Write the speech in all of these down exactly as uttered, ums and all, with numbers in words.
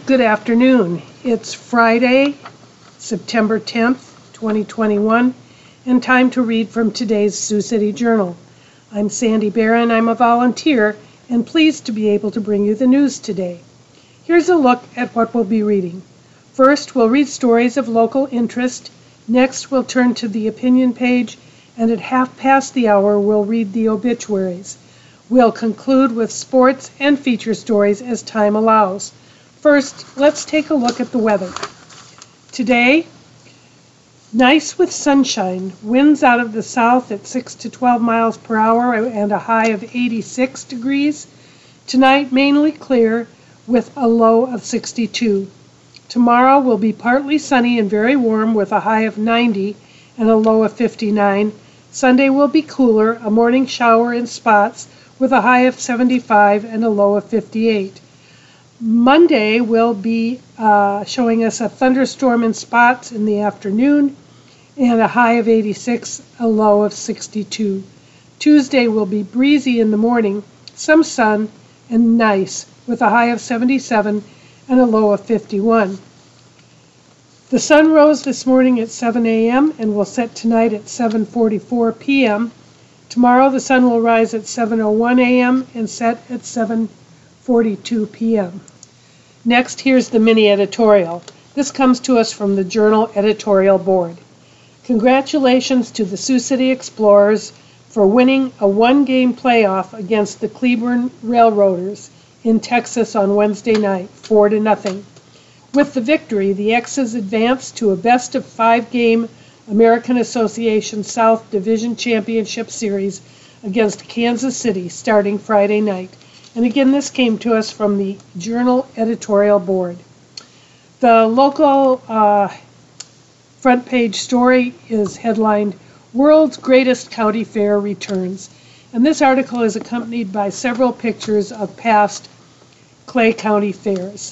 Good afternoon. It's Friday, September tenth, twenty twenty-one, and time to read from today's Sioux City Journal. I'm Sandy Barron. I'm a volunteer and pleased to be able to bring you the news today. Here's a look at what we'll be reading. First, we'll read stories of local interest. Next, we'll turn to the opinion page, and at half past the hour, we'll read the obituaries. We'll conclude with sports and feature stories as time allows. First, let's take a look at the weather. Today, nice with sunshine, winds out of the south at six to twelve miles per hour and a high of eighty-six degrees. Tonight, mainly clear with a low of sixty-two. Tomorrow will be partly sunny and very warm with a high of ninety and a low of fifty-nine. Sunday will be cooler, a morning shower in spots with a high of seventy-five and a low of fifty-eight. Monday will be uh, showing us a thunderstorm in spots in the afternoon and a high of eighty-six, a low of sixty-two. Tuesday will be breezy in the morning, some sun and nice with a high of seventy-seven and a low of fifty-one. The sun rose this morning at seven a.m. and will set tonight at seven forty-four p.m. Tomorrow the sun will rise at seven oh one a.m. and set at seven forty-two p.m. Next, here's the mini editorial. This comes to us from the Journal Editorial Board. Congratulations to the Sioux City Explorers for winning a one-game playoff against the Cleburne Railroaders in Texas on Wednesday night, four to nothing. With the victory, the X's advanced to a best-of-five-game American Association South Division Championship Series against Kansas City starting Friday night. And again, this came to us from the Journal Editorial Board. The local uh, front page story is headlined, World's Greatest County Fair Returns. And this article is accompanied by several pictures of past Clay County fairs.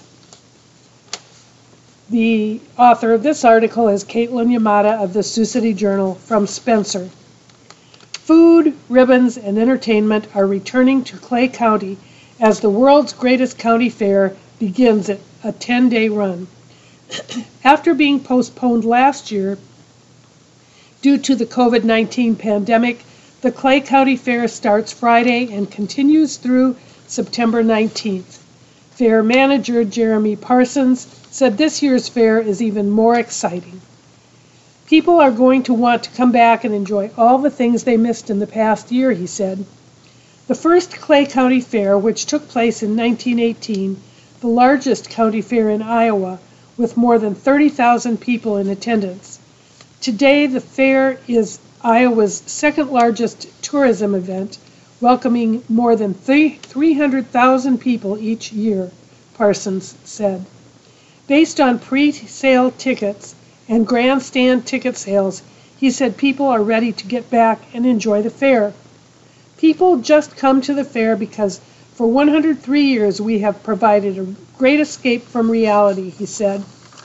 The author of this article is Caitlin Yamada of the Sioux City Journal from Spencer. Food, ribbons, and entertainment are returning to Clay County as the world's greatest county fair begins a ten-day run. After being postponed last year due to the covid nineteen pandemic, the Clay County Fair starts Friday and continues through September nineteenth. Fair manager Jeremy Parsons said this year's fair is even more exciting. People are going to want to come back and enjoy all the things they missed in the past year, he said. The first Clay County Fair, which took place in nineteen eighteen, the largest county fair in Iowa, with more than thirty thousand people in attendance. Today, the fair is Iowa's second largest tourism event, welcoming more than three hundred thousand people each year, Parsons said. Based on pre-sale tickets and grandstand ticket sales, he said people are ready to get back and enjoy the fair. People just come to the fair because for one hundred three years we have provided a great escape from reality, he said.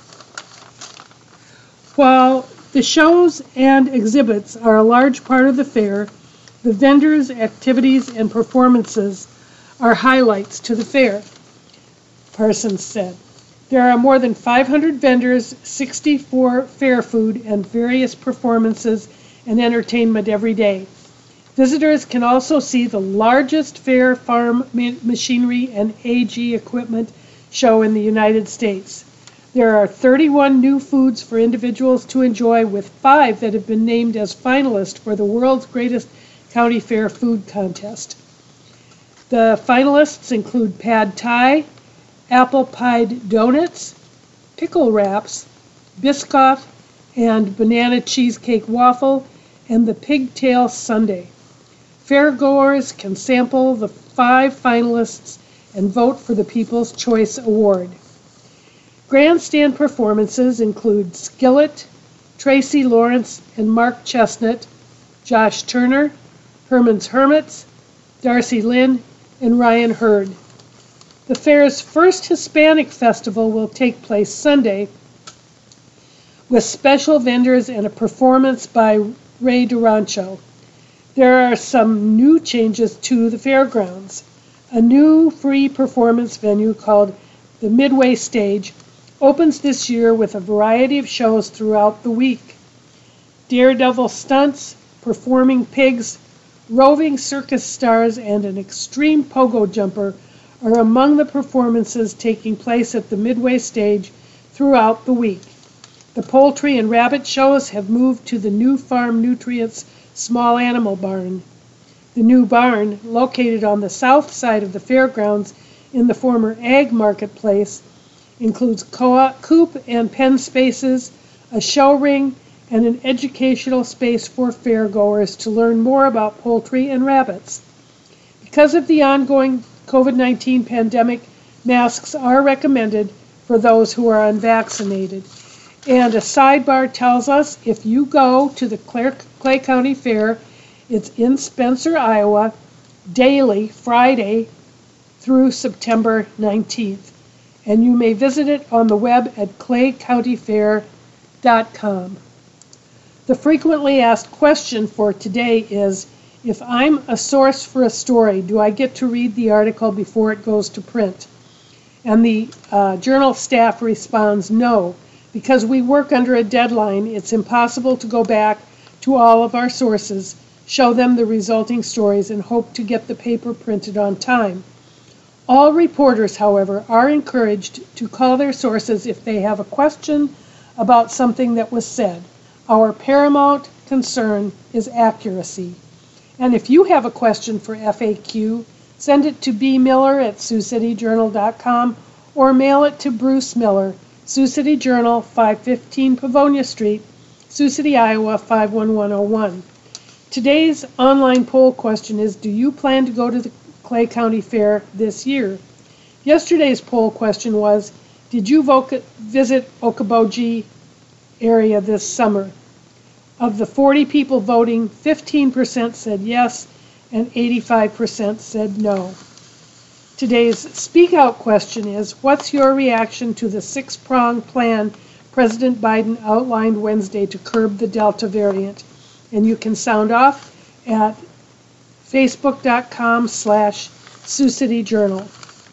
While the shows and exhibits are a large part of the fair, the vendors, activities, and performances are highlights to the fair, Parsons said. There are more than five hundred vendors, sixty-four fair food, and various performances and entertainment every day. Visitors can also see the largest fair farm machinery and A G equipment show in the United States. There are thirty-one new foods for individuals to enjoy, with five that have been named as finalists for the world's greatest county fair food contest. The finalists include pad thai, apple pied donuts, pickle wraps, Biscoff, and banana cheesecake waffle, and the pigtail sundae. Fairgoers can sample the five finalists and vote for the People's Choice Award. Grandstand performances include Skillet, Tracy Lawrence and Mark Chestnut, Josh Turner, Herman's Hermits, Darcy Lynn, and Ryan Hurd. The fair's first Hispanic festival will take place Sunday with special vendors and a performance by Ray Durancho. There are some new changes to the fairgrounds. A new free performance venue called the Midway Stage, opens this year with a variety of shows throughout the week. Daredevil stunts, performing pigs, roving circus stars, and an extreme pogo jumper are among the performances taking place at the Midway Stage throughout the week. The poultry and rabbit shows have moved to the new Farm Nutrients Small Animal Barn. The new barn, located on the south side of the fairgrounds in the former Ag Marketplace, includes co- coop and pen spaces, a show ring, and an educational space for fairgoers to learn more about poultry and rabbits. Because of the ongoing COVID nineteen pandemic, masks are recommended for those who are unvaccinated. And a sidebar tells us if you go to the Clare, Clay County Fair, it's in Spencer, Iowa, daily, Friday through September nineteenth. And you may visit it on the web at clay county fair dot com. The frequently asked question for today is, if I'm a source for a story, do I get to read the article before it goes to print? And the uh, journal staff responds no. Because we work under a deadline, it's impossible to go back to all of our sources, show them the resulting stories, and hope to get the paper printed on time. All reporters, however, are encouraged to call their sources if they have a question about something that was said. Our paramount concern is accuracy. And if you have a question for F A Q, send it to b miller at sioux city journal dot com or mail it to Bruce Miller, Sioux City Journal, five fifteen Pavonia Street, Sioux City, Iowa, five one one oh one. Today's online poll question is, do you plan to go to the Clay County Fair this year? Yesterday's poll question was, did you voc- visit Okoboji area this summer? Of the forty people voting, fifteen percent said yes and eighty-five percent said no. Today's Speak Out question is, what's your reaction to the six-pronged plan President Biden outlined Wednesday to curb the Delta variant? And you can sound off at facebook.com slash Sioux City Journal.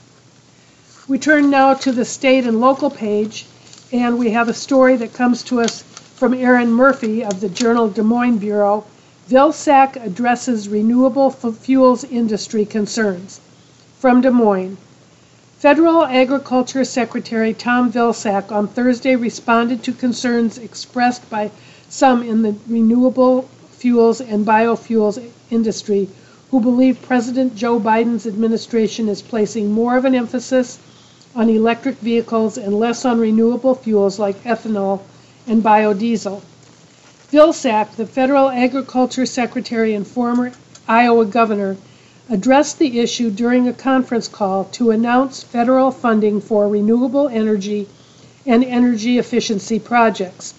We turn now to the state and local page, and we have a story that comes to us from Aaron Murphy of the Journal Des Moines Bureau. Vilsack addresses renewable fuels industry concerns. From Des Moines, Federal Agriculture Secretary Tom Vilsack on Thursday responded to concerns expressed by some in the renewable fuels and biofuels industry who believe President Joe Biden's administration is placing more of an emphasis on electric vehicles and less on renewable fuels like ethanol and biodiesel. Vilsack, the Federal Agriculture Secretary and former Iowa governor, addressed the issue during a conference call to announce federal funding for renewable energy and energy efficiency projects.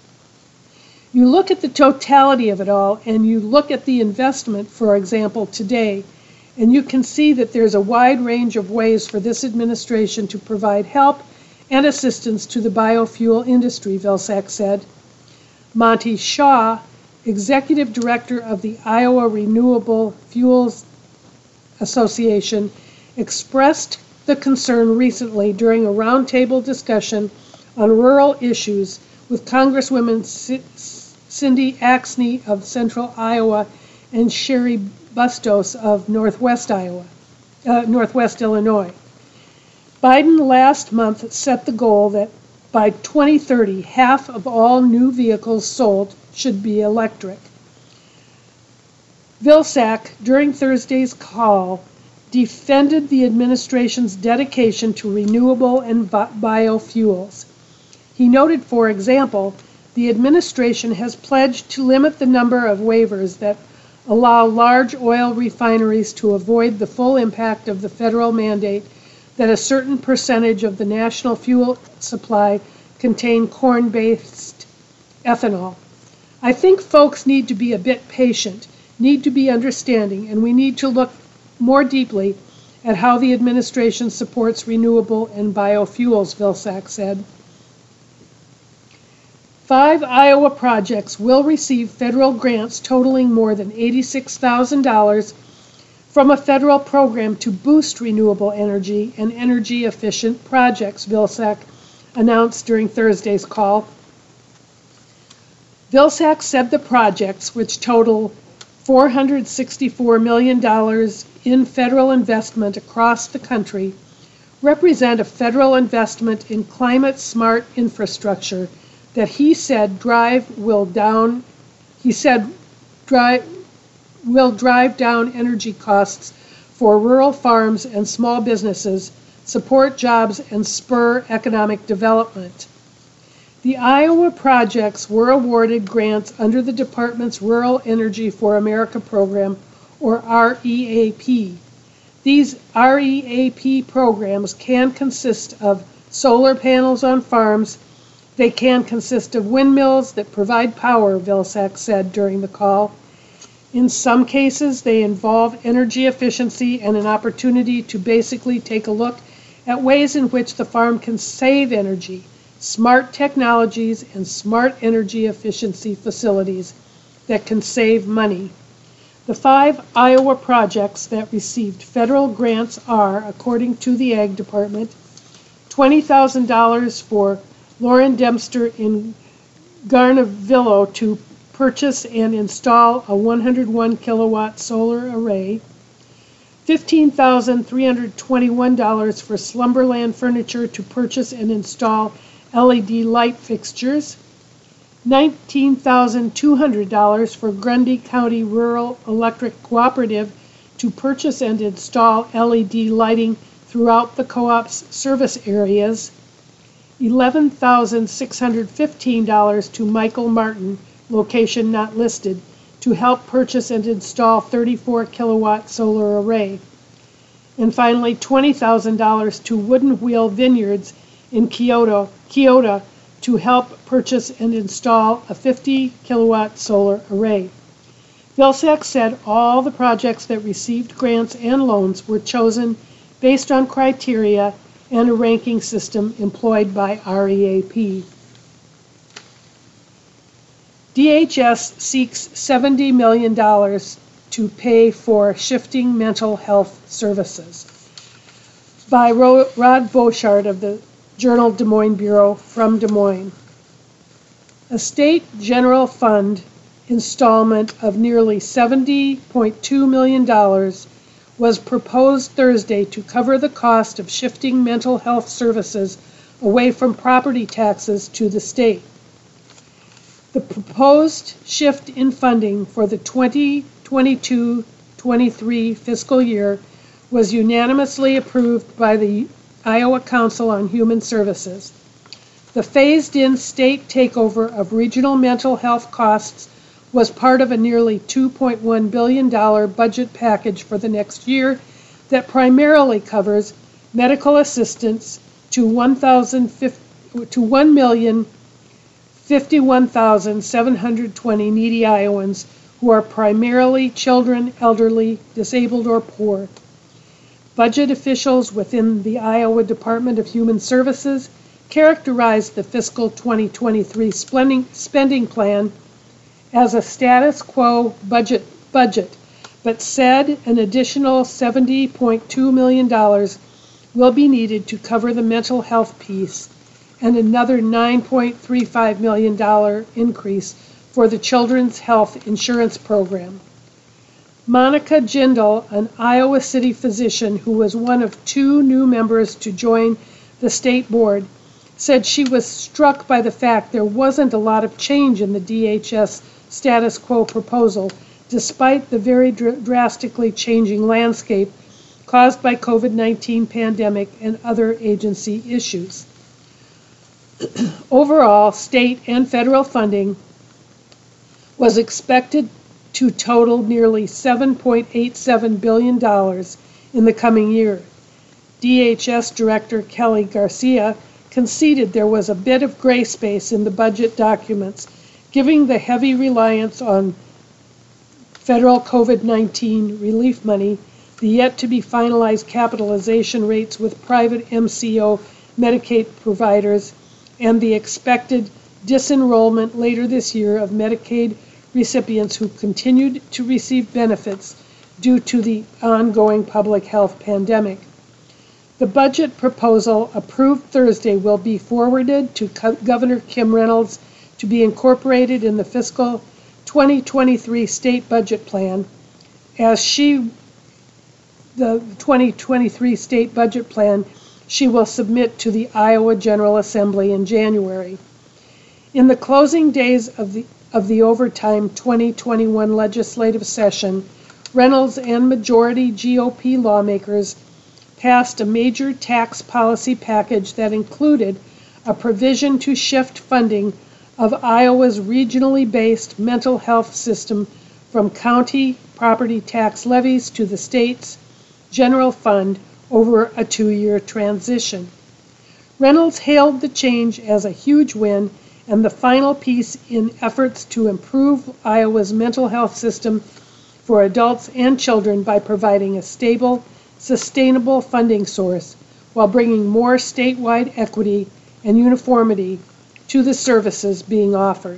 You look at the totality of it all, and you look at the investment, for example, today, and you can see that there's a wide range of ways for this administration to provide help and assistance to the biofuel industry, Vilsack said. Monty Shaw, executive director of the Iowa Renewable Fuels Association, expressed the concern recently during a roundtable discussion on rural issues with Congresswomen C- Cindy Axne of Central Iowa and Sherry Bustos of Northwest Iowa, uh, Northwest Illinois. Biden last month set the goal that by twenty thirty, half of all new vehicles sold should be electric. Vilsack, during Thursday's call, defended the administration's dedication to renewable and bi- biofuels. He noted, for example, the administration has pledged to limit the number of waivers that allow large oil refineries to avoid the full impact of the federal mandate that a certain percentage of the national fuel supply contain corn-based ethanol. I think folks need to be a bit patient, need to be understanding, and we need to look more deeply at how the administration supports renewable and biofuels, Vilsack said. Five Iowa projects will receive federal grants totaling more than eighty-six thousand dollars from a federal program to boost renewable energy and energy-efficient projects, Vilsack announced during Thursday's call. Vilsack said the projects, which total four hundred sixty-four million dollars in federal investment across the country, represent a federal investment in climate-smart infrastructure that he said drive will down. He said drive will drive down energy costs for rural farms and small businesses, support jobs, and spur economic development. The Iowa projects were awarded grants under the department's Rural Energy for America program, or R E A P. These R E A P programs can consist of solar panels on farms. They can consist of windmills that provide power, Vilsack said during the call. In some cases, they involve energy efficiency and an opportunity to basically take a look at ways in which the farm can save energy, smart technologies, and smart energy efficiency facilities that can save money. The five Iowa projects that received federal grants are, according to the Ag Department, twenty thousand dollars for Lauren Dempster in Garnavillo to purchase and install a one hundred one kilowatt solar array, fifteen thousand three hundred twenty-one dollars for Slumberland Furniture to purchase and install L E D light fixtures, nineteen thousand two hundred dollars for Grundy County Rural Electric Cooperative to purchase and install L E D lighting throughout the co-op's service areas, eleven thousand six hundred fifteen dollars to Michael Martin, location not listed, to help purchase and install thirty-four kilowatt solar array. And finally, twenty thousand dollars to Wooden Wheel Vineyards in Kyoto, Kyoto to help purchase and install a fifty kilowatt solar array. Vilsack said all the projects that received grants and loans were chosen based on criteria and a ranking system employed by R E A P. D H S seeks seventy million dollars to pay for shifting mental health services. By Rod Boshart of the Journal Des Moines Bureau from Des Moines. A state general fund installment of nearly seventy point two million dollars was proposed Thursday to cover the cost of shifting mental health services away from property taxes to the state. The proposed shift in funding for the twenty twenty-two twenty-three fiscal year was unanimously approved by the Iowa Council on Human Services. The phased-in state takeover of regional mental health costs was part of a nearly two point one billion dollars budget package for the next year that primarily covers medical assistance to one million fifty-one thousand seven hundred twenty needy Iowans who are primarily children, elderly, disabled, or poor. Budget officials within the Iowa Department of Human Services characterized the fiscal twenty twenty-three spending, spending plan as a status quo budget, budget, but said an additional seventy point two million dollars will be needed to cover the mental health piece and another nine point three five million dollars increase for the Children's Health Insurance Program. Monica Jindal, an Iowa City physician who was one of two new members to join the state board, said she was struck by the fact there wasn't a lot of change in the D H S status quo proposal, despite the very dr- drastically changing landscape caused by COVID nineteen pandemic and other agency issues. Overall, state and federal funding was expected to total nearly seven point eight seven billion dollars in the coming year. D H S Director Kelly Garcia conceded there was a bit of gray space in the budget documents, giving the heavy reliance on federal COVID nineteen relief money, the yet-to-be finalized capitalization rates with private M C O Medicaid providers, and the expected disenrollment later this year of Medicaid recipients who continued to receive benefits due to the ongoing public health pandemic. The budget proposal approved Thursday will be forwarded to Governor Kim Reynolds to be incorporated in the fiscal twenty twenty-three state budget plan, as she, the twenty twenty-three state budget plan, she will submit to the Iowa General Assembly in January. In the closing days of the of the overtime twenty twenty-one legislative session, Reynolds and majority G O P lawmakers passed a major tax policy package that included a provision to shift funding of Iowa's regionally based mental health system from county property tax levies to the state's general fund over a two-year transition. Reynolds hailed the change as a huge win and the final piece in efforts to improve Iowa's mental health system for adults and children by providing a stable, sustainable funding source while bringing more statewide equity and uniformity to the services being offered.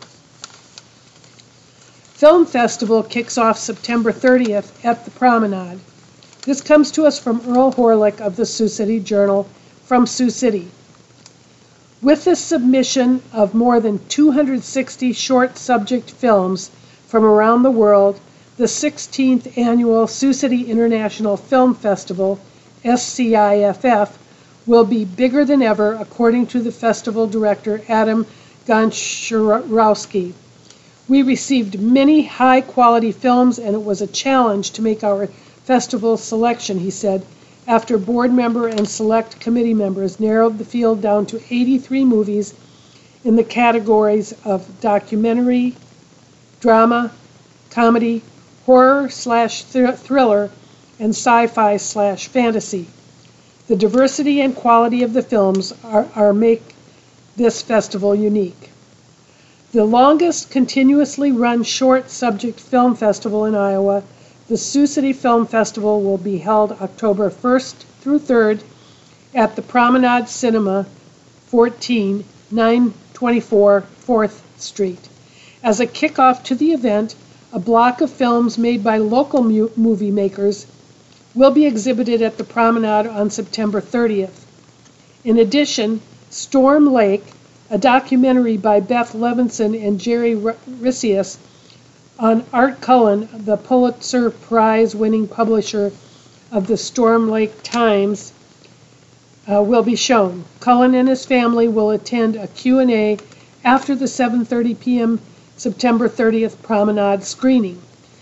Film Festival kicks off September thirtieth at the Promenade. This comes to us from Earl Horlick of the Sioux City Journal from Sioux City. With the submission of more than two hundred sixty short subject films from around the world, the sixteenth Annual Sioux City International Film Festival, S C I F F, will be bigger than ever, according to the festival director Adam Gonczarowski. We received many high-quality films, and it was a challenge to make our festival selection, he said, after board member and select committee members narrowed the field down to eighty-three movies in the categories of documentary, drama, comedy, horror slash thriller, and sci-fi slash fantasy. The diversity and quality of the films are, are make this festival unique. The longest continuously run short subject film festival in Iowa, the Sioux City Film Festival, will be held October first through third at the Promenade Cinema, fourteen nine twenty-four fourth Street. As a kickoff to the event, a block of films made by local mu- movie makers will be exhibited at the Promenade on September thirtieth. In addition, Storm Lake, a documentary by Beth Levinson and Jerry Risius on Art Cullen, the Pulitzer Prize-winning publisher of the Storm Lake Times, uh, will be shown. Cullen and his family will attend a Q and A after the seven thirty p.m. September thirtieth Promenade screening.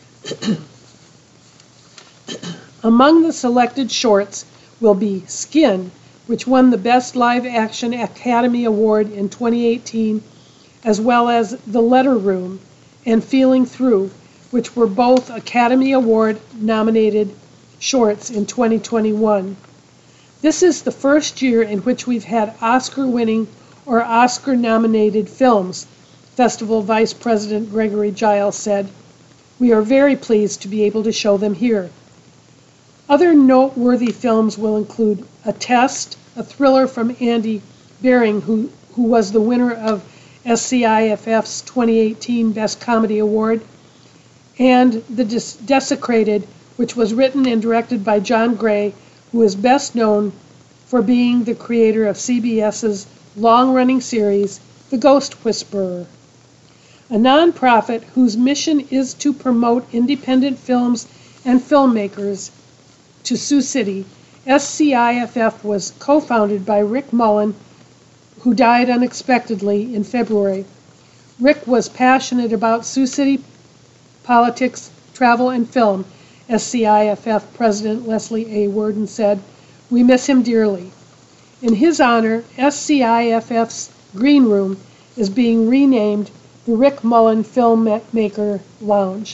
Among the selected shorts will be Skin, which won the Best Live Action Academy Award in twenty eighteen, as well as The Letter Room and Feeling Through, which were both Academy Award nominated shorts in twenty twenty-one. This is the first year in which we've had Oscar-winning or Oscar-nominated films, Festival Vice President Gregory Giles said. We are very pleased to be able to show them here. Other noteworthy films will include A Test, a thriller from Andy Bering, who, who was the winner of S C I F F's twenty eighteen Best Comedy Award, and The Des- Desecrated, which was written and directed by John Gray, who is best known for being the creator of CBS's long-running series, The Ghost Whisperer. A nonprofit whose mission is to promote independent films and filmmakers to Sioux City, S C I F F was co-founded by Rick Mullen, who died unexpectedly in February. Rick was passionate about Sioux City politics, travel, and film, S C I F F President Leslie A. Worden said. We miss him dearly. In his honor, S C I F F's Green Room is being renamed the Rick Mullen Filmmaker Lounge.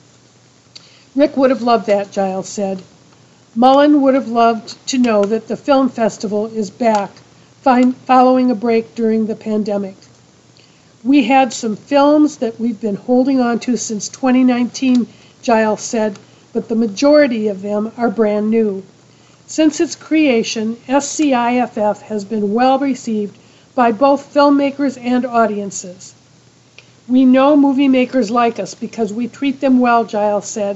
Rick would have loved that, Giles said. Mullen would have loved to know that the film festival is back, following a break during the pandemic. We had some films that we've been holding on to since twenty nineteen, Giles said, but the majority of them are brand new. Since its creation, S C I F F has been well received by both filmmakers and audiences. We know movie makers like us because we treat them well, Giles said.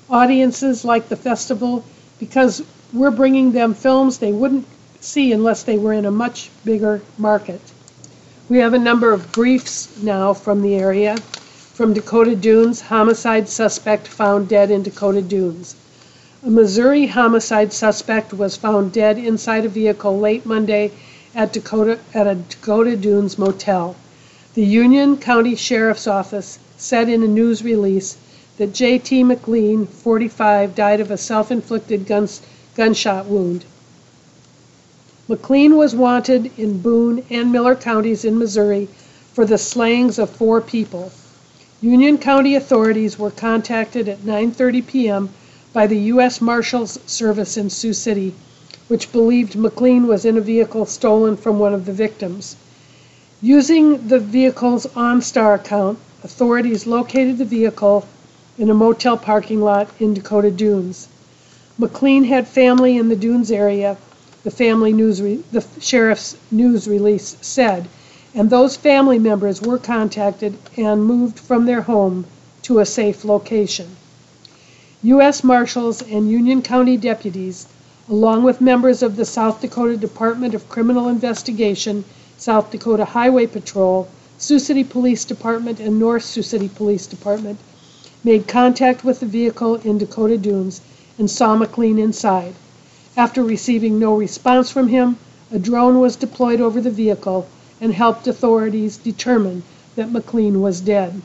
audiences like the festival because we're bringing them films they wouldn't see unless they were in a much bigger market. We have a number of briefs now from the area. From Dakota Dunes, homicide suspect found dead in Dakota Dunes. A Missouri homicide suspect was found dead inside a vehicle late Monday at Dakota at a Dakota Dunes motel. The Union County Sheriff's Office said in a news release that J T McLean, forty-five, died of a self-inflicted guns, gunshot wound. McLean was wanted in Boone and Miller counties in Missouri for the slayings of four people. Union County authorities were contacted at nine thirty p.m. by the U S Marshals Service in Sioux City, which believed McLean was in a vehicle stolen from one of the victims. Using the vehicle's OnStar account, authorities located the vehicle in a motel parking lot in Dakota Dunes. McLean had family in the Dunes area, the family news re- the sheriff's news release said, and those family members were contacted and moved from their home to a safe location. U S Marshals and Union County deputies, along with members of the South Dakota Department of Criminal Investigation, South Dakota Highway Patrol, Sioux City Police Department, and North Sioux City Police Department, made contact with the vehicle in Dakota Dunes and saw McLean inside. After receiving no response from him, a drone was deployed over the vehicle and helped authorities determine that McLean was dead.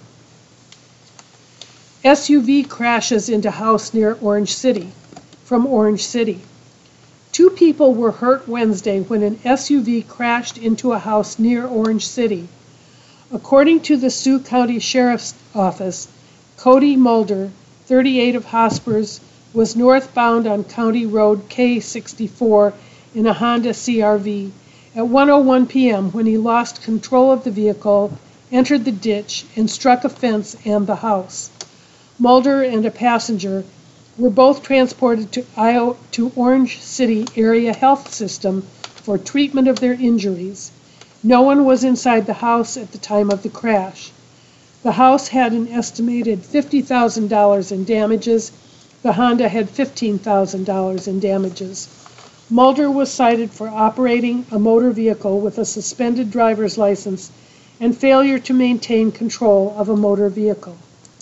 S U V crashes into house near Orange City. From Orange City. Two people were hurt Wednesday when an S U V crashed into a house near Orange City. According to the Sioux County Sheriff's Office, Cody Mulder, thirty-eight, of Hospers, was northbound on County Road K sixty-four in a Honda C R V at one oh one p.m. when he lost control of the vehicle, entered the ditch, and struck a fence and the house. Mulder and a passenger were both transported to, Iowa, to Orange City Area Health System for treatment of their injuries. No one was inside the house at the time of the crash. The house had an estimated fifty thousand dollars in damages. The Honda had fifteen thousand dollars in damages. Mulder was cited for operating a motor vehicle with a suspended driver's license and failure to maintain control of a motor vehicle.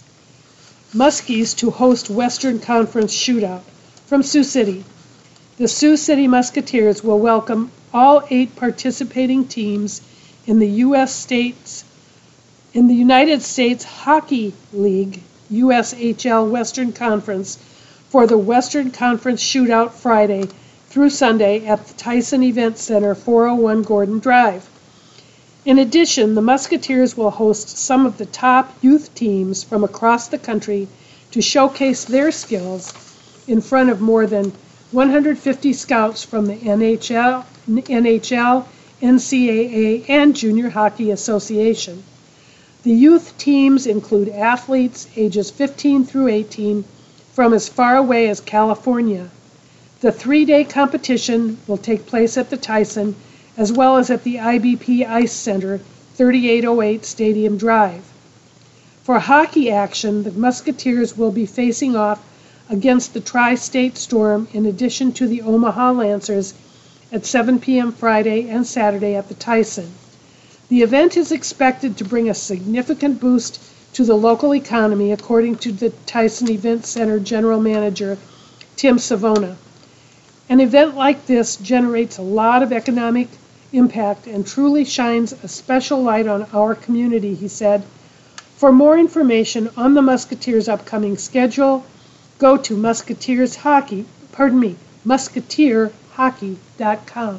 Muskies to host Western Conference shootout. From Sioux City. The Sioux City Musketeers will welcome all eight participating teams in the U S States in the United States Hockey League U S H L Western Conference for the Western Conference shootout Friday through Sunday at the Tyson Event Center, four oh one Gordon Drive. In addition, the Musketeers will host some of the top youth teams from across the country to showcase their skills in front of more than one hundred fifty scouts from the N H L, N H L, N C double A, and Junior Hockey Association. The youth teams include athletes ages fifteen through eighteen from as far away as California. The three-day competition will take place at the Tyson as well as at the I B P Ice Center, thirty-eight oh eight Stadium Drive. For hockey action, the Musketeers will be facing off against the Tri-State Storm in addition to the Omaha Lancers at seven p.m. Friday and Saturday at the Tyson. The event is expected to bring a significant boost to the local economy, according to the Tyson Event Center General Manager, Tim Savona. An event like this generates a lot of economic impact and truly shines a special light on our community, he said. For more information on the Musketeers' upcoming schedule, go to Musketeers Hockey, pardon me, musketeer hockey dot com.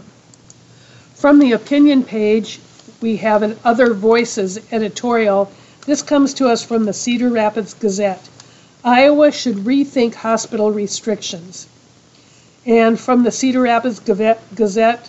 From the opinion page, we have an Other Voices editorial. This comes to us from the Cedar Rapids Gazette. Iowa should rethink hospital restrictions. And from the Cedar Rapids Gazette,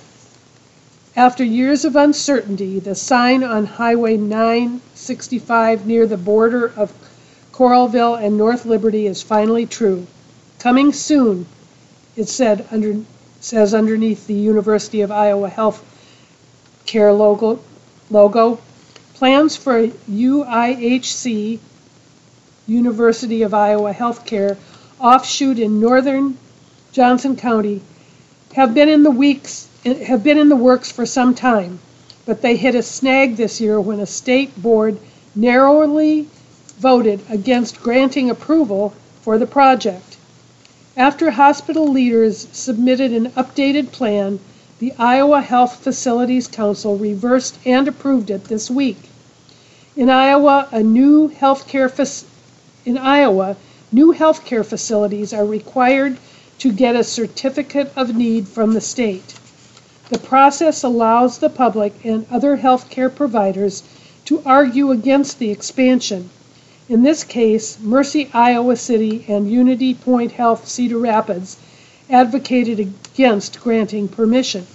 after years of uncertainty, the sign on Highway nine sixty-five near the border of Coralville and North Liberty is finally true. Coming soon, it said under, says underneath the University of Iowa Health Care logo. logo. Plans for U I H C, University of Iowa Healthcare, offshoot in northern Johnson County, have been in the weeks have been in the works for some time, but they hit a snag this year when a state board narrowly voted against granting approval for the project. After hospital leaders submitted an updated plan, the Iowa Health Facilities Council reversed and approved it this week. In Iowa, a new healthcare fac- in Iowa, new healthcare facilities are required to get a certificate of need from the state. The process allows the public and other healthcare providers to argue against the expansion. In this case, Mercy Iowa City and Unity Point Health Cedar Rapids advocated against granting permission.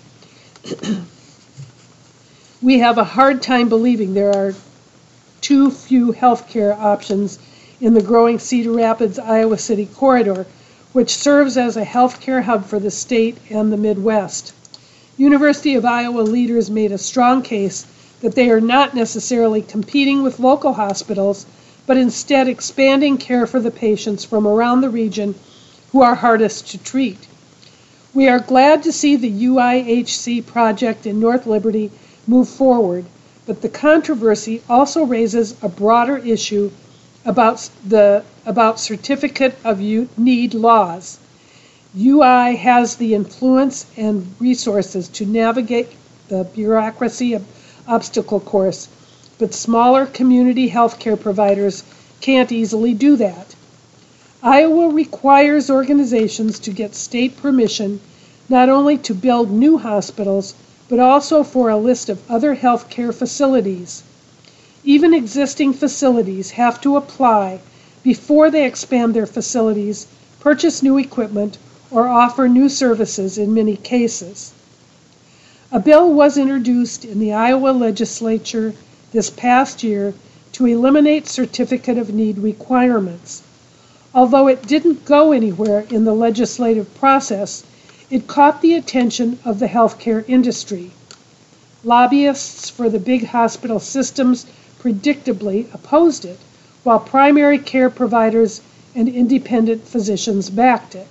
We have a hard time believing there are too few healthcare options in the growing Cedar Rapids Iowa City corridor, which serves as a healthcare hub for the state and the Midwest. University of Iowa leaders made a strong case that they are not necessarily competing with local hospitals, but instead expanding care for the patients from around the region who are hardest to treat. We are glad to see the U I H C project in North Liberty move forward, but the controversy also raises a broader issue about the about certificate of need laws. U I has the influence and resources to navigate the bureaucracy obstacle course, but smaller community healthcare providers can't easily do that. Iowa requires organizations to get state permission not only to build new hospitals, but also for a list of other healthcare facilities. Even existing facilities have to apply before they expand their facilities, purchase new equipment, or offer new services in many cases. A bill was introduced in the Iowa legislature this past year to eliminate certificate of need requirements. Although it didn't go anywhere in the legislative process, it caught the attention of the healthcare industry. Lobbyists for the big hospital systems predictably opposed it, while primary care providers and independent physicians backed it.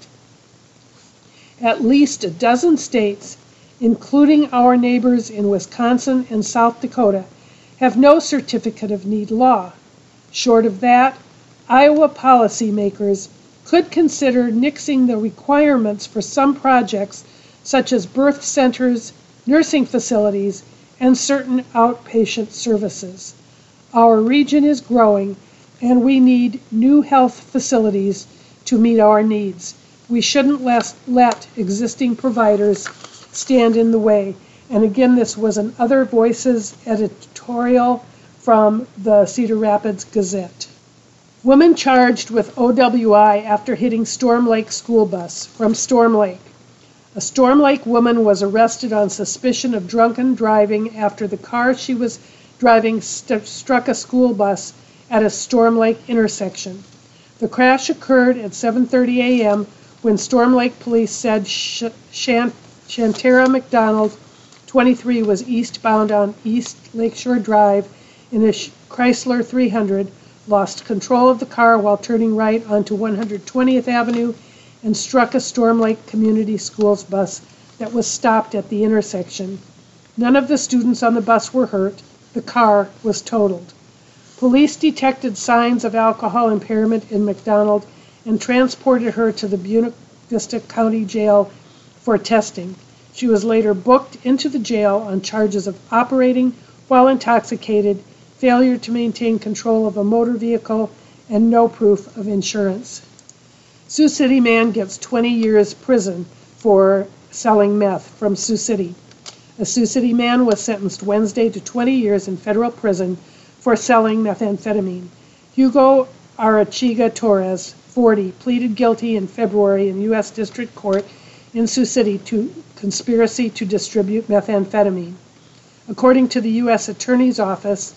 At least a dozen states, including our neighbors in Wisconsin and South Dakota, have no certificate of need law. Short of that, Iowa policymakers could consider nixing the requirements for some projects such as birth centers, nursing facilities, and certain outpatient services. Our region is growing, and we need new health facilities to meet our needs. We shouldn't let, let existing providers stand in the way. And again, this was an Other Voices editorial from the Cedar Rapids Gazette. Woman charged with O W I after hitting Storm Lake school bus. From Storm Lake. A Storm Lake woman was arrested on suspicion of drunken driving after the car she was driving st- struck a school bus at a Storm Lake intersection. The crash occurred at seven thirty a.m. when Storm Lake police said Sh- Shant- Shantara McDonald, twenty-three, was eastbound on East Lakeshore Drive in a Chrysler three hundred, lost control of the car while turning right onto one hundred twentieth Avenue and struck a Storm Lake Community Schools bus that was stopped at the intersection. None of the students on the bus were hurt. The car was totaled. Police detected signs of alcohol impairment in McDonald and transported her to the Buena Vista County Jail for testing. She was later booked into the jail on charges of operating while intoxicated, failure to maintain control of a motor vehicle, and no proof of insurance. Sioux City man gets twenty years prison for selling meth. From Sioux City. A Sioux City man was sentenced Wednesday to twenty years in federal prison for selling methamphetamine. Hugo Arachiga Torres, forty, pleaded guilty in February in U S District Court in Sioux City to conspiracy to distribute methamphetamine. According to the U S Attorney's Office,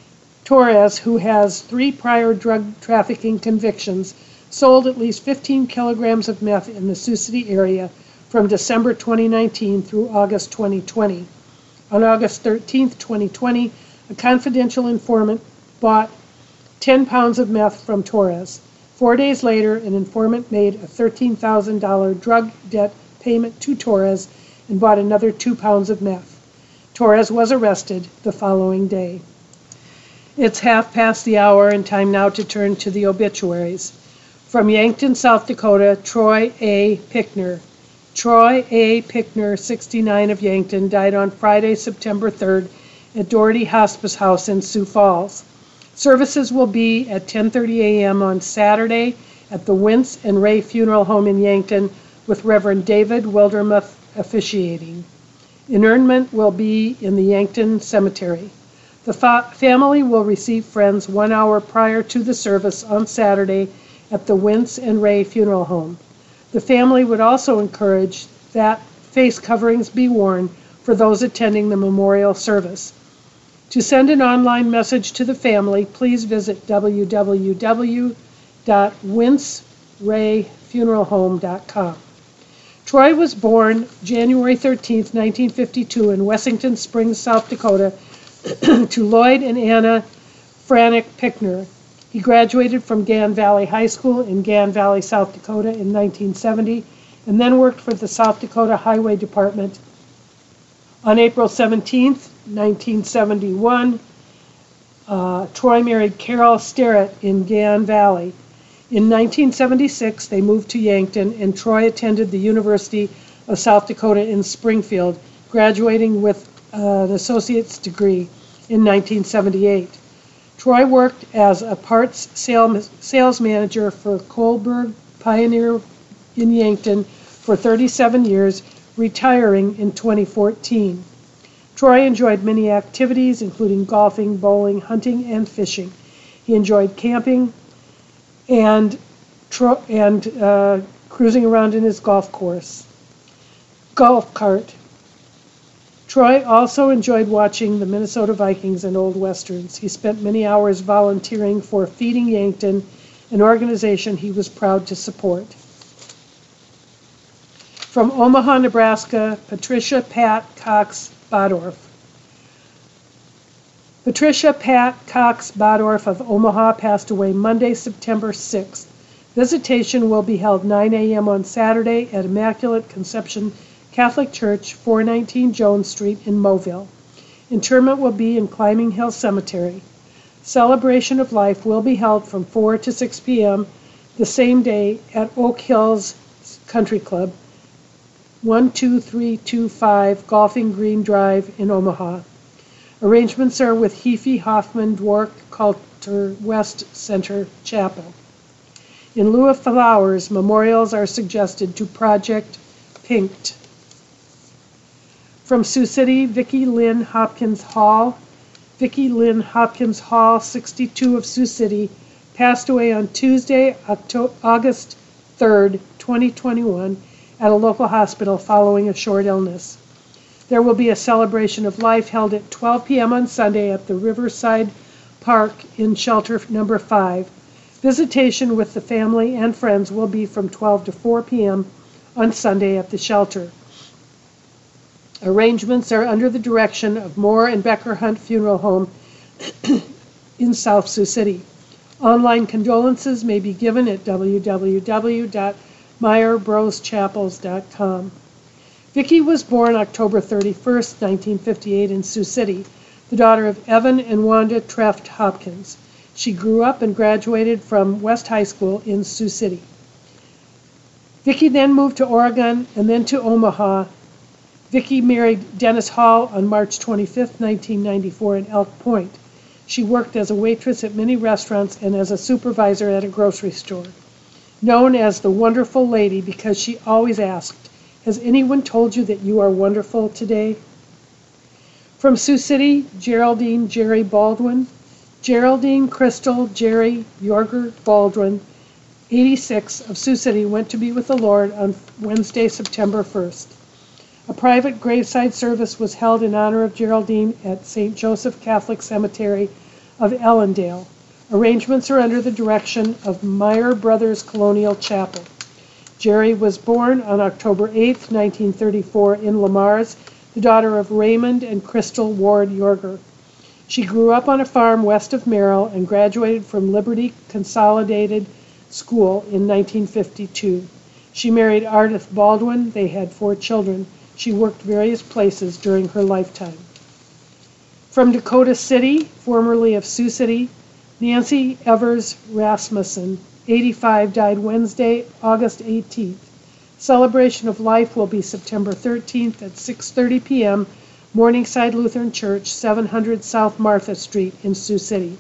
Torres, who has three prior drug trafficking convictions, sold at least fifteen kilograms of meth in the Sioux City area from December twenty nineteen through August twenty twenty. On August thirteenth, twenty twenty, a confidential informant bought ten pounds of meth from Torres. Four days later, an informant made a thirteen thousand dollars drug debt payment to Torres and bought another two pounds of meth. Torres was arrested the following day. It's half past the hour and time now to turn to the obituaries. From Yankton, South Dakota, Troy A. Pickner. Troy A. Pickner, sixty-nine, of Yankton, died on Friday, September third at Doherty Hospice House in Sioux Falls. Services will be at ten thirty a.m. on Saturday at the Wince and Ray Funeral Home in Yankton with Reverend David Wildermuth officiating. Interment will be in the Yankton Cemetery. The fa- family will receive friends one hour prior to the service on Saturday at the Wince and Ray Funeral Home. The family would also encourage that face coverings be worn for those attending the memorial service. To send an online message to the family, please visit w w w dot wince ray funeral home dot com. Troy was born January thirteenth, nineteen fifty-two in Wessington Springs, South Dakota, to Lloyd and Anna Franek Pickner. He graduated from Gan Valley High School in Gan Valley, South Dakota in nineteen seventy, and then worked for the South Dakota Highway Department. On April seventeenth, nineteen seventy-one, uh, Troy married Carol Sterrett in Gan Valley. In nineteen seventy-six, they moved to Yankton, and Troy attended the University of South Dakota in Springfield, graduating with uh, an associate's degree in nineteen seventy-eight. Troy worked as a parts sales, sales manager for Kohlberg Pioneer in Yankton for thirty-seven years, retiring in twenty fourteen. Troy enjoyed many activities, including golfing, bowling, hunting, and fishing. He enjoyed camping and tro- and uh, cruising around in his golf course, golf cart. Troy also enjoyed watching the Minnesota Vikings and old westerns. He spent many hours volunteering for Feeding Yankton, an organization he was proud to support. From Omaha, Nebraska, Patricia Pat Cox Bodorf. Patricia Pat Cox Bodorf of Omaha passed away Monday, September sixth. Visitation will be held nine a.m. on Saturday at Immaculate Conception Catholic Church, four nineteen Jones Street in Mobile. Interment will be in Climbing Hill Cemetery. Celebration of Life will be held from four to six p.m. the same day at Oak Hills Country Club, one two three two five Golfing Green Drive in Omaha. Arrangements are with Hefe Hoffman Dwork Culture West Center Chapel. In lieu of flowers, memorials are suggested to Project Pinked. From Sioux City, Vicki Lynn Hopkins Hall. Vicki Lynn Hopkins Hall, sixty-two, of Sioux City, passed away on Tuesday, October, August third, twenty twenty-one, at a local hospital following a short illness. There will be a celebration of life held at twelve p.m. on Sunday at the Riverside Park in shelter number five. Visitation with the family and friends will be from twelve to four p.m. on Sunday at the shelter. Arrangements are under the direction of Moore and Becker Hunt Funeral Home in South Sioux City. Online condolences may be given at w w w dot meyer bros chapels dot com. Vicki was born October thirty-first, nineteen fifty-eight in Sioux City, the daughter of Evan and Wanda Treft Hopkins. She grew up and graduated from West High School in Sioux City. Vicki then moved to Oregon and then to Omaha. Vicki married Dennis Hall on March twenty-fifth, nineteen ninety-four in Elk Point. She worked as a waitress at many restaurants and as a supervisor at a grocery store. Known as the Wonderful Lady because she always asked, "Has anyone told you that you are wonderful today?" From Sioux City, Geraldine Jerry Baldwin. Geraldine Crystal Jerry Yorger Baldwin, eighty-six, of Sioux City, went to be with the Lord on Wednesday, September first. A private graveside service was held in honor of Geraldine at Saint Joseph Catholic Cemetery of Ellendale. Arrangements are under the direction of Meyer Brothers Colonial Chapel. Jerry was born on October eighth, nineteen thirty-four in Lamars, the daughter of Raymond and Crystal Ward Yorger. She grew up on a farm west of Merrill and graduated from Liberty Consolidated School in nineteen fifty-two. She married Ardith Baldwin. They had four children. She worked various places during her lifetime. From Dakota City, formerly of Sioux City, Nancy Evers Rasmussen, eighty-five, died Wednesday, August eighteenth. Celebration of life will be September thirteenth at six thirty p.m., Morningside Lutheran Church, seven hundred South Martha Street in Sioux City.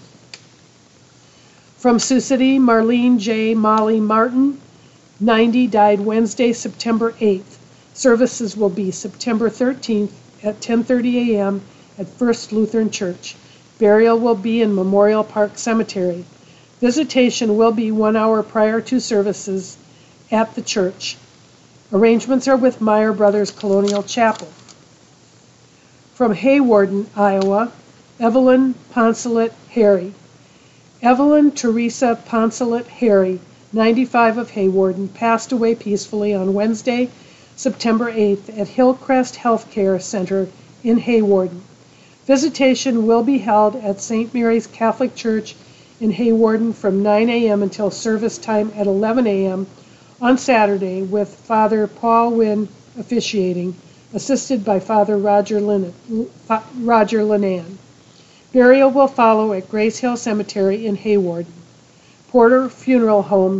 From Sioux City, Marlene J. Molly Martin, ninety, died Wednesday, September eighth. Services will be September thirteenth at ten thirty a.m. at First Lutheran Church. Burial will be in Memorial Park Cemetery. Visitation will be one hour prior to services at the church. Arrangements are with Meyer Brothers Colonial Chapel. From Haywarden, Iowa, Evelyn Poncelet Harry. Evelyn Teresa Poncelet Harry, ninety-five, of Haywarden, passed away peacefully on Wednesday, September eighth at Hillcrest Healthcare Center in Haywarden. Visitation will be held at Saint Mary's Catholic Church in Haywarden from nine a.m. until service time at eleven a.m. on Saturday, with Father Paul Wynn officiating, assisted by Father Roger Lin- Roger Linan. Burial will follow at Grace Hill Cemetery in Haywarden. Porter Funeral Home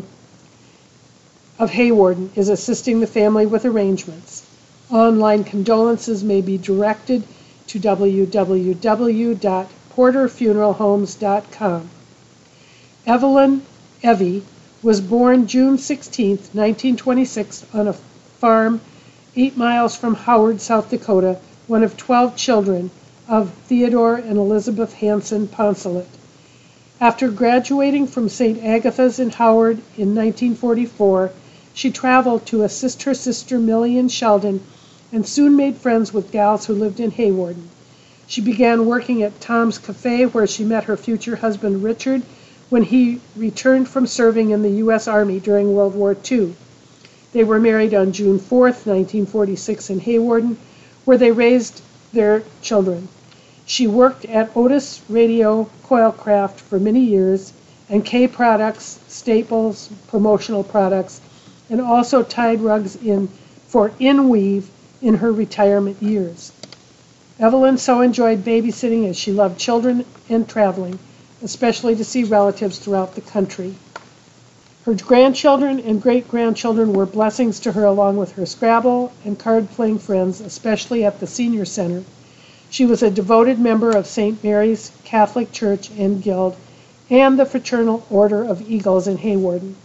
of Haywarden is assisting the family with arrangements. Online condolences may be directed to w w w dot porter funeral homes dot com. Evelyn Evie was born June sixteenth, nineteen twenty-six, on a farm eight miles from Howard, South Dakota, one of twelve children of Theodore and Elizabeth Hanson Poncelet. After graduating from Saint Agatha's in Howard in nineteen forty-four, she traveled to assist her sister Millie and Sheldon and soon made friends with gals who lived in Haywarden. She began working at Tom's Cafe, where she met her future husband Richard when he returned from serving in the U S Army during World War Two. They were married on June fourth, nineteen forty-six in Haywarden, where they raised their children. She worked at Otis Radio Coilcraft for many years, and K Products, Staples, promotional products, and also tied rugs in for InWeave in her retirement years. Evelyn so enjoyed babysitting as she loved children and traveling, especially to see relatives throughout the country. Her grandchildren and great-grandchildren were blessings to her, along with her Scrabble and card-playing friends, especially at the Senior Center. She was a devoted member of Saint Mary's Catholic Church and Guild and the Fraternal Order of Eagles in Haywarden.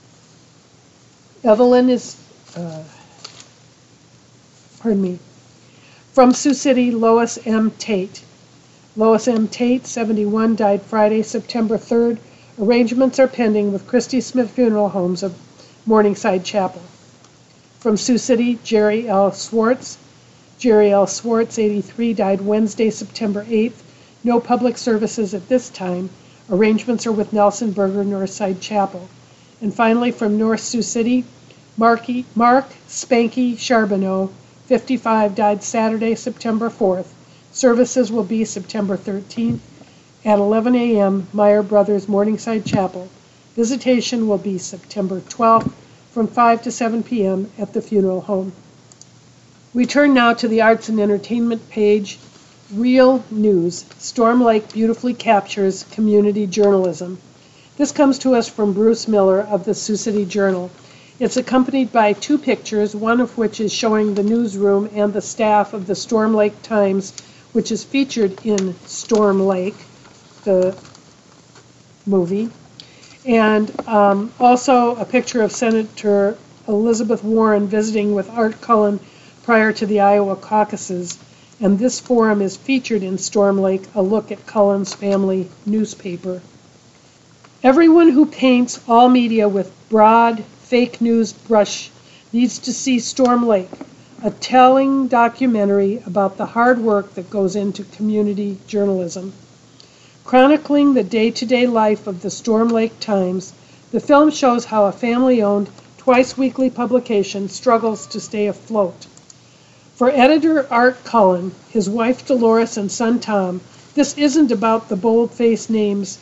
Evelyn is, uh, pardon me, from Sioux City, Lois M. Tate. Lois M. Tate, seventy-one, died Friday, September third. Arrangements are pending with Christy Smith Funeral Homes of Morningside Chapel. From Sioux City, Jerry L. Swartz. Jerry L. Swartz, eighty-three, died Wednesday, September eighth. No public services at this time. Arrangements are with Nelson Berger Northside Chapel. And finally, from North Sioux City, Marky, Mark Spanky Charbonneau, fifty-five, died Saturday, September fourth. Services will be September thirteenth at eleven a.m., Meyer Brothers Morningside Chapel. Visitation will be September twelfth from five to seven p.m. at the funeral home. We turn now to the Arts and Entertainment page. Real News. Storm Lake beautifully captures community journalism. This comes to us from Bruce Miller of the Sioux City Journal. It's accompanied by two pictures, one of which is showing the newsroom and the staff of the Storm Lake Times, which is featured in Storm Lake, the movie, and um, also a picture of Senator Elizabeth Warren visiting with Art Cullen prior to the Iowa caucuses, and this forum is featured in Storm Lake, a look at Cullen's family newspaper. Everyone who paints all media with broad, fake news brush needs to see Storm Lake, a telling documentary about the hard work that goes into community journalism. Chronicling the day-to-day life of the Storm Lake Times, the film shows how a family-owned, twice-weekly publication struggles to stay afloat. For editor Art Cullen, his wife Dolores, and son Tom, this isn't about the bold-faced names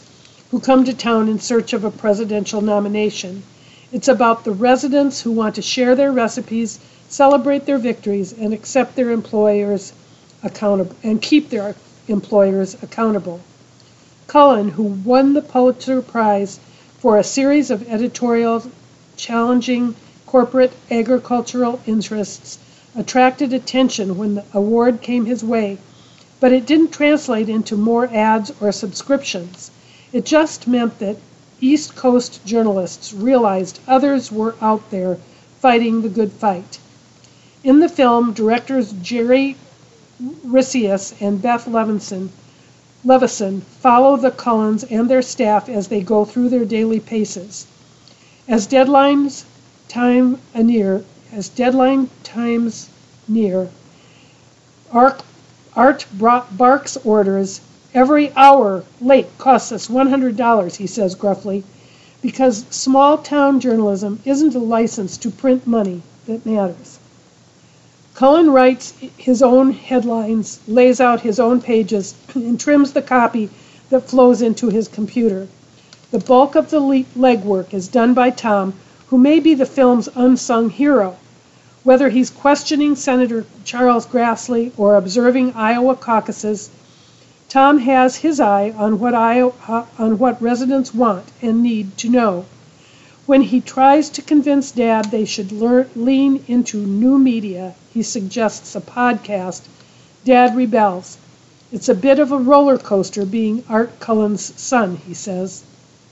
who come to town in search of a presidential nomination. It's about the residents who want to share their recipes, celebrate their victories, and accept their employers accountable and keep their employers accountable. Cullen, who won the Pulitzer Prize for a series of editorials challenging corporate agricultural interests, attracted attention when the award came his way, but it didn't translate into more ads or subscriptions. It just meant that East Coast journalists realized others were out there fighting the good fight. In the film, directors Jerry Riccius and Beth Levinson, Levison follow the Cullens and their staff as they go through their daily paces. As deadlines time near, as deadline times near, Art, Art barks orders. Every hour late costs us one hundred dollars, he says gruffly, because small-town journalism isn't a license to print money that matters. Cullen writes his own headlines, lays out his own pages, and trims the copy that flows into his computer. The bulk of the legwork is done by Tom, who may be the film's unsung hero. Whether he's questioning Senator Charles Grassley or observing Iowa caucuses, Tom has his eye on what, Iowa, on what residents want and need to know. When he tries to convince Dad they should learn, lean into new media, he suggests a podcast. Dad rebels. It's a bit of a roller coaster being Art Cullen's son, he says.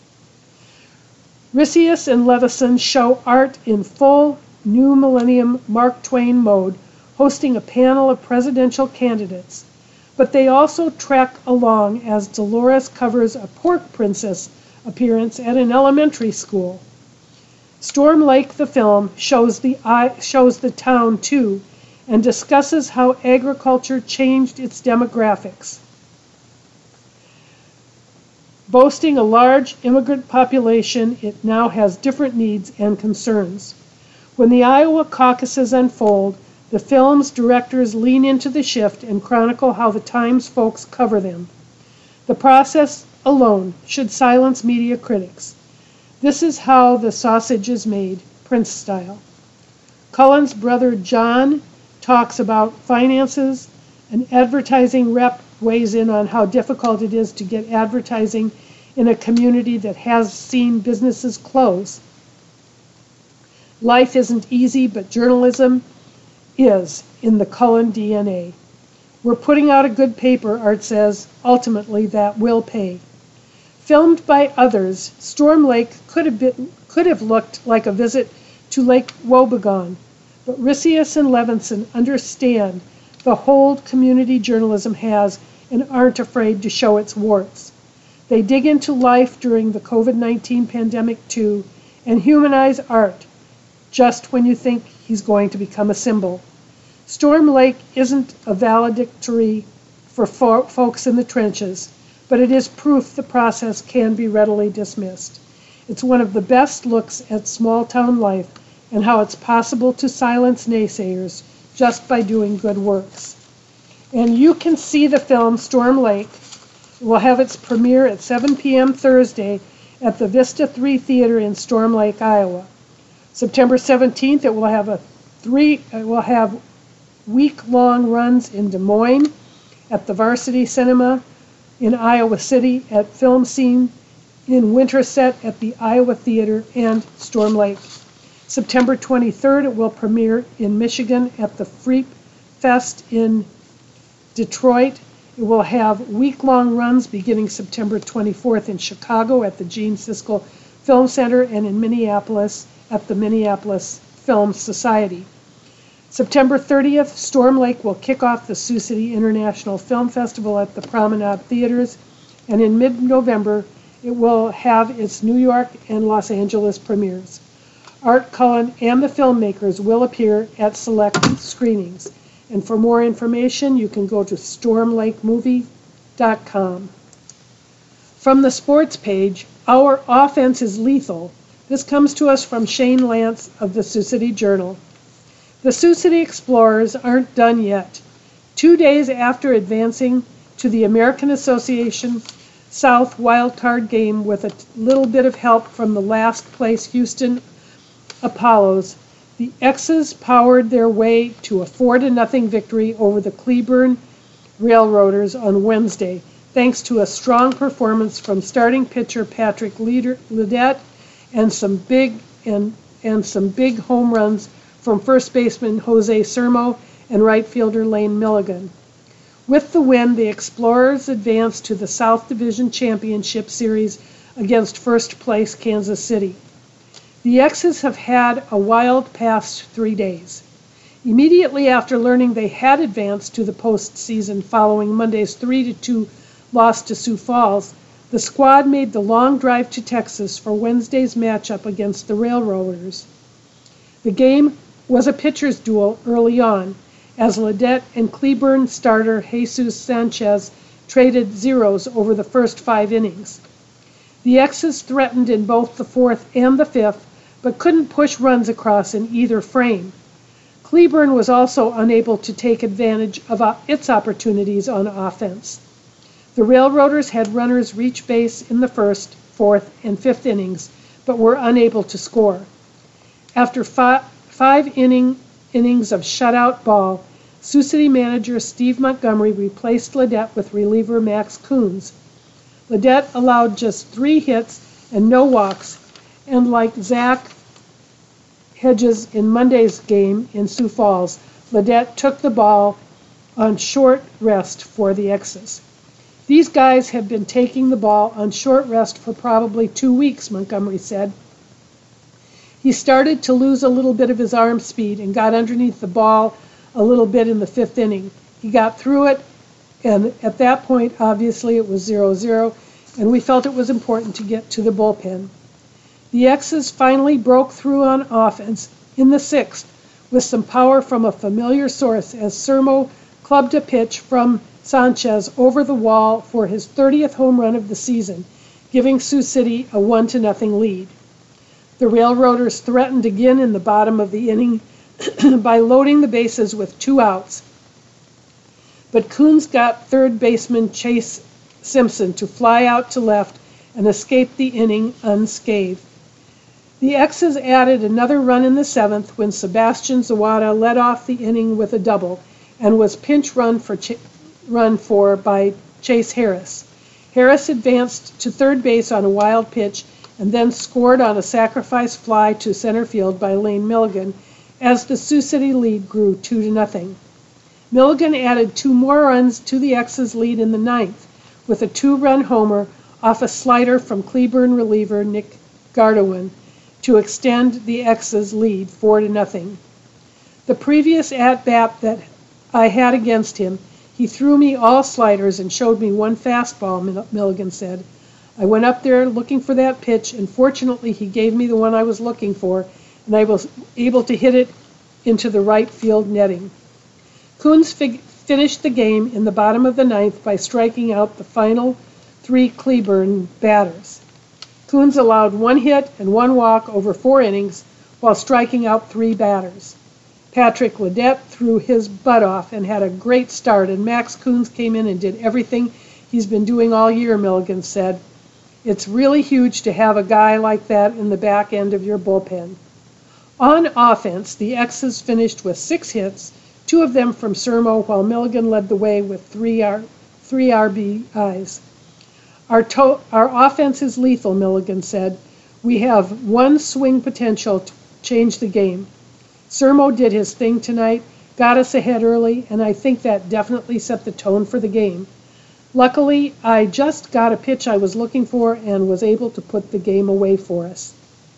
Riccius and Levison show Art in full New Millennium Mark Twain mode, hosting a panel of presidential candidates. But they also trek along as Dolores covers a pork princess appearance at an elementary school. Storm Lake, the film, shows the, shows the town too, and discusses how agriculture changed its demographics. Boasting a large immigrant population, it now has different needs and concerns. When the Iowa caucuses unfold, the film's directors lean into the shift and chronicle how the Times folks cover them. The process alone should silence media critics. This is how the sausage is made, Prince style. Cullen's brother John talks about finances. An advertising rep weighs in on how difficult it is to get advertising in a community that has seen businesses close. Life isn't easy, but journalism is in the Cullen D N A. We're putting out a good paper, Art says. Ultimately, that will pay. Filmed by others, Storm Lake could have been, could have looked like a visit to Lake Wobegon, but Riccius and Levinson understand the hold community journalism has and aren't afraid to show its warts. They dig into life during the covid nineteen pandemic too, and humanize Art, just when you think he's going to become a symbol. Storm Lake isn't a valedictory for fo- folks in the trenches, but it is proof the process can be readily dismissed. It's one of the best looks at small-town life and how it's possible to silence naysayers just by doing good works. And you can see the film Storm Lake. It will have its premiere at seven p.m. Thursday at the Vista three Theater in Storm Lake, Iowa. September seventeenth, it will have a three. It will have week-long runs in Des Moines, at the Varsity Cinema in Iowa City, at Film Scene in Winterset at the Iowa Theater, and Storm Lake. September twenty-third, it will premiere in Michigan at the Freep Fest in Detroit. It will have week-long runs beginning September twenty-fourth in Chicago at the Gene Siskel Film Center and in Minneapolis at the Minneapolis Film Society. September thirtieth, Storm Lake will kick off the Sioux City International Film Festival at the Promenade Theaters, and in mid-November, it will have its New York and Los Angeles premieres. Art Cullen and the filmmakers will appear at select screenings. And for more information, you can go to storm lake movie dot com. From the sports page, our offense is lethal. This comes to us from Shane Lance of the Sioux City Journal. The Sioux City Explorers aren't done yet. Two days after advancing to the American Association South wildcard game with a little bit of help from the last place Houston Apollos. The X's powered their way to a four to nothing victory over the Cleburne Railroaders on Wednesday, thanks to a strong performance from starting pitcher Patrick Ledet and some big and and some big home runs from first baseman Jose Sermo and right fielder Lane Milligan. With the win, the Explorers advanced to the South Division Championship Series against first place Kansas City. The X's have had a wild past three days. Immediately after learning they had advanced to the postseason following Monday's three to two loss to Sioux Falls, the squad made the long drive to Texas for Wednesday's matchup against the Railroaders. The game was a pitcher's duel early on, as Ledet and Cleburne starter Jesus Sanchez traded zeros over the first five innings. The X's threatened in both the fourth and the fifth, but couldn't push runs across in either frame. Cleburne was also unable to take advantage of its opportunities on offense. The Railroaders had runners reach base in the first, fourth, and fifth innings, but were unable to score. After five, five inning, innings of shutout ball, Sioux City manager Steve Montgomery replaced Ledet with reliever Max Coons. Ledet allowed just three hits and no walks, and like Zach Hedges in Monday's game in Sioux Falls, Ledet took the ball on short rest for the X's. These guys have been taking the ball on short rest for probably two weeks, Montgomery said. He started to lose a little bit of his arm speed and got underneath the ball a little bit in the fifth inning. He got through it, and at that point, obviously, it was zero zero, and we felt it was important to get to the bullpen. The X's finally broke through on offense in the sixth with some power from a familiar source as Sermo clubbed a pitch from Sanchez over the wall for his thirtieth home run of the season, giving Sioux City a one to nothing lead. The Railroaders threatened again in the bottom of the inning by loading the bases with two outs. But Coons got third baseman Chase Simpson to fly out to left and escape the inning unscathed. The X's added another run in the seventh when Sebastian Zawada led off the inning with a double and was pinch run for, Ch- run for by Chase Harris. Harris advanced to third base on a wild pitch and then scored on a sacrifice fly to center field by Lane Milligan as the Sioux City lead grew two to nothing. Milligan added two more runs to the X's lead in the ninth with a two-run homer off a slider from Cleburne reliever Nick Gardawin to extend the X's lead four to nothing. The previous at-bat that I had against him, he threw me all sliders and showed me one fastball, Milligan said. I went up there looking for that pitch, and fortunately he gave me the one I was looking for, and I was able to hit it into the right field netting. Coons fig- finished the game in the bottom of the ninth by striking out the final three Cleburne batters. Coons allowed one hit and one walk over four innings while striking out three batters. Patrick Ledet threw his butt off and had a great start, and Max Coons came in and did everything he's been doing all year, Milligan said. It's really huge to have a guy like that in the back end of your bullpen. On offense, the X's finished with six hits, two of them from Sermo, while Milligan led the way with three, R- three R B Is. Our, to- our offense is lethal, Milligan said. We have one swing potential to change the game. Sermo did his thing tonight, got us ahead early, and I think that definitely set the tone for the game. Luckily, I just got a pitch I was looking for and was able to put the game away for us.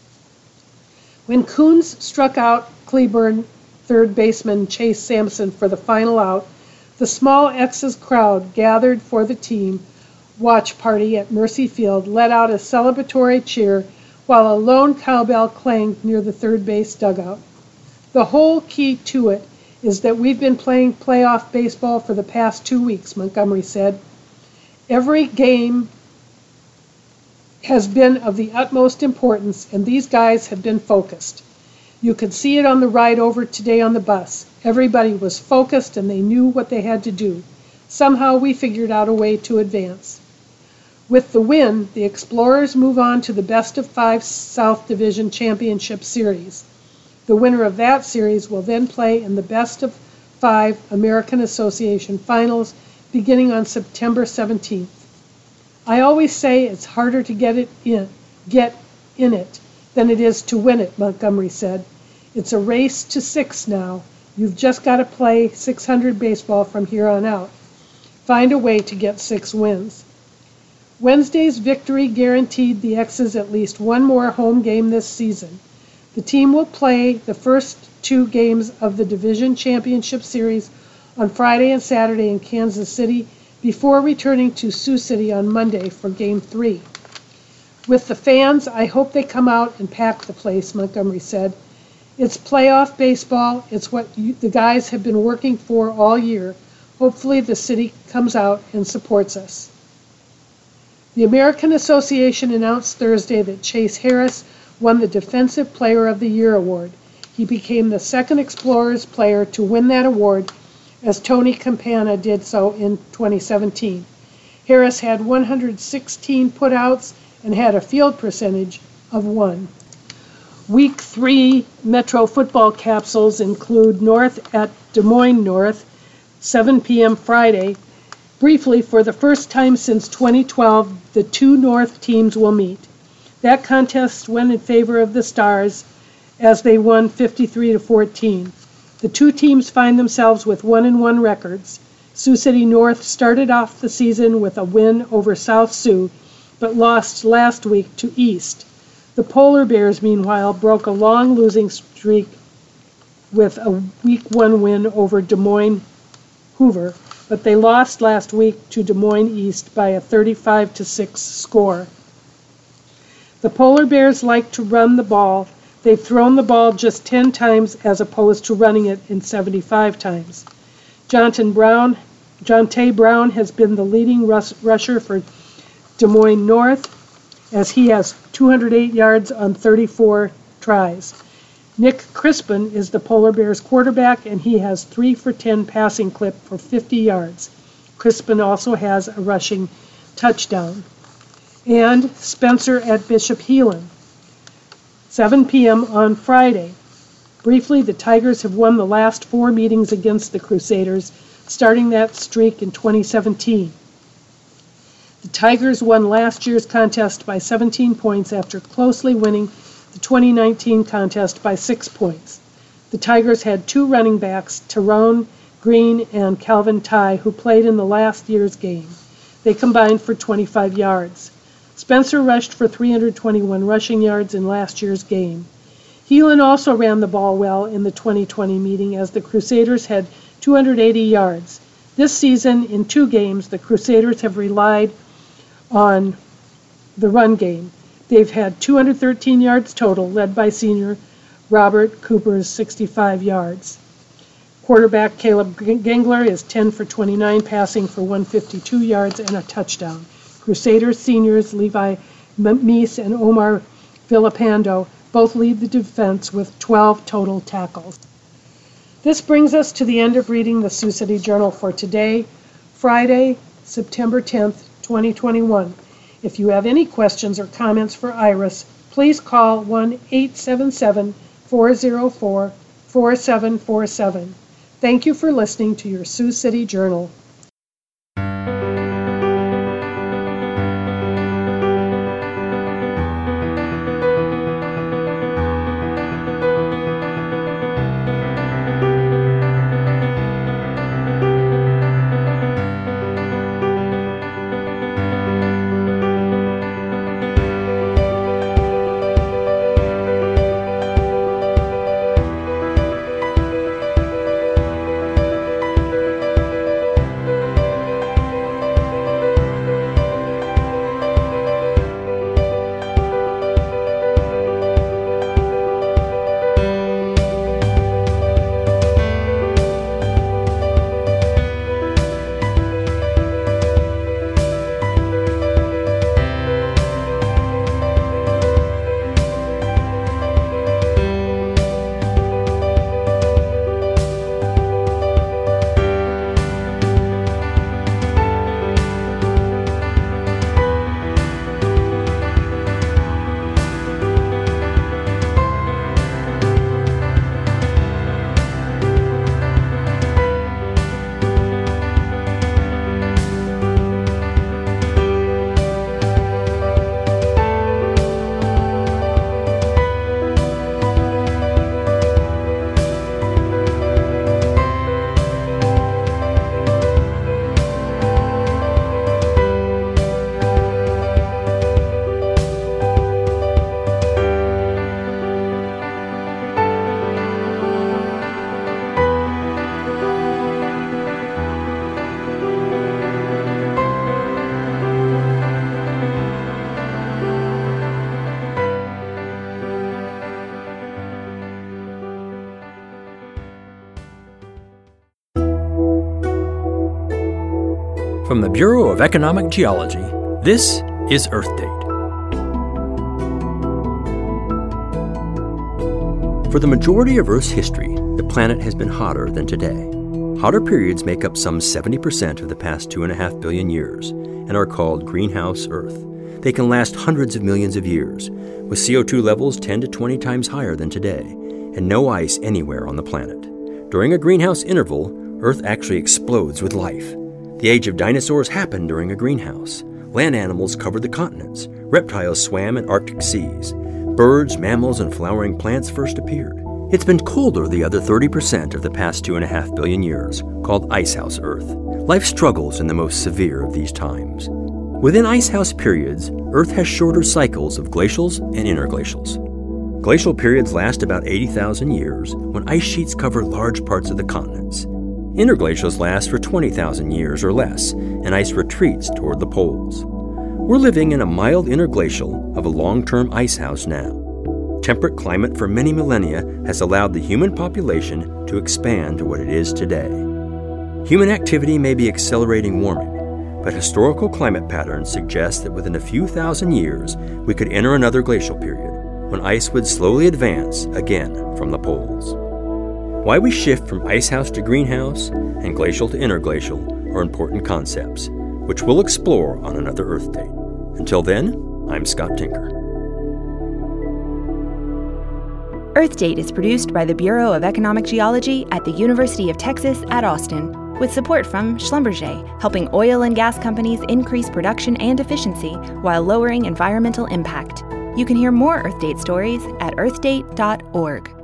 When Coons struck out Cleburne third baseman Chase Sampson for the final out, the small X's crowd gathered for the team watch party at Mercy Field let out a celebratory cheer while a lone cowbell clanged near the third base dugout. The whole key to it is that we've been playing playoff baseball for the past two weeks, Montgomery said. Every game has been of the utmost importance, and these guys have been focused. You could see it on the ride over today on the bus. Everybody was focused, and they knew what they had to do. Somehow we figured out a way to advance. With the win, the Explorers move on to the Best of Five South Division Championship Series. The winner of that series will then play in the Best of Five American Association Finals beginning on September seventeenth. I always say it's harder to get it in, get in it than it is to win it, Montgomery said. It's a race to six now. You've just got to play six hundred baseball from here on out. Find a way to get six wins. Wednesday's victory guaranteed the X's at least one more home game this season. The team will play the first two games of the Division Championship Series on Friday and Saturday in Kansas City before returning to Sioux City on Monday for Game three. With the fans, I hope they come out and pack the place, Montgomery said. It's playoff baseball. It's what you, the guys have been working for all year. Hopefully the city comes out and supports us. The American Association announced Thursday that Chase Harris won the Defensive Player of the Year award. He became the second Explorers player to win that award, as Tony Campana did so in twenty seventeen. Harris had one hundred sixteen putouts and had a field percentage of one. Week three Metro football capsules include North at Des Moines North, seven p.m. Friday. Briefly, for the first time since twenty twelve, the two North teams will meet. That contest went in favor of the Stars as they won fifty-three to fourteen. The two teams find themselves with one and one records. Sioux City North started off the season with a win over South Sioux, but lost last week to East. The Polar Bears, meanwhile, broke a long losing streak with a week one win over Des Moines Hoover, but they lost last week to Des Moines East by a thirty-five to six score. The Polar Bears like to run the ball. They've thrown the ball just ten times as opposed to running it in seventy-five times. Jonte Brown, Jonte Brown has been the leading rush, rusher for Des Moines North, as he has two hundred eight yards on thirty-four tries. Nick Crispin is the Polar Bears quarterback, and he has three for ten passing clip for fifty yards. Crispin also has a rushing touchdown. And Spencer at Bishop Heelan, seven p.m. on Friday. Briefly, the Tigers have won the last four meetings against the Crusaders, starting that streak in twenty seventeen. The Tigers won last year's contest by seventeen points after closely winning the twenty nineteen contest by six points. The Tigers had two running backs, Tyrone Green and Calvin Ty, who played in the last year's game. They combined for twenty-five yards. Spencer rushed for three hundred twenty-one rushing yards in last year's game. Heelan also ran the ball well in the twenty twenty meeting, as the Crusaders had two hundred eighty yards. This season, in two games, the Crusaders have relied on the run game. They've had two hundred thirteen yards total, led by senior Robert Cooper's sixty-five yards. Quarterback Caleb Gengler is ten for twenty-nine, passing for one hundred fifty-two yards and a touchdown. Crusaders seniors Levi Meese and Omar Villapando both lead the defense with twelve total tackles. This brings us to the end of reading the Sioux City Journal for today, Friday, September tenth, twenty twenty-one. If you have any questions or comments for Iris, please call one eight seven seven, four zero four, four seven four seven. Thank you for listening to your Sioux City Journal. From the Bureau of Economic Geology, this is Earth Date. For the majority of Earth's history, the planet has been hotter than today. Hotter periods make up some seventy percent of the past two and a half billion years and are called greenhouse Earth. They can last hundreds of millions of years, with C O two levels ten to twenty times higher than today, and no ice anywhere on the planet. During a greenhouse interval, Earth actually explodes with life. The age of dinosaurs happened during a greenhouse. Land animals covered the continents. Reptiles swam in Arctic seas. Birds, mammals, and flowering plants first appeared. It's been colder the other thirty percent of the past two and a half billion years, called Icehouse Earth. Life struggles in the most severe of these times. Within Icehouse periods, Earth has shorter cycles of glacials and interglacials. Glacial periods last about eighty thousand years, when ice sheets cover large parts of the continents. Interglacials last for twenty thousand years or less, and ice retreats toward the poles. We're living in a mild interglacial of a long-term icehouse now. Temperate climate for many millennia has allowed the human population to expand to what it is today. Human activity may be accelerating warming, but historical climate patterns suggest that within a few thousand years we could enter another glacial period, when ice would slowly advance again from the poles. Why we shift from icehouse to greenhouse and glacial to interglacial are important concepts, which we'll explore on another Earth Date. Until then, I'm Scott Tinker. Earth Date is produced by the Bureau of Economic Geology at the University of Texas at Austin, with support from Schlumberger, helping oil and gas companies increase production and efficiency while lowering environmental impact. You can hear more Earth Date stories at earth date dot org.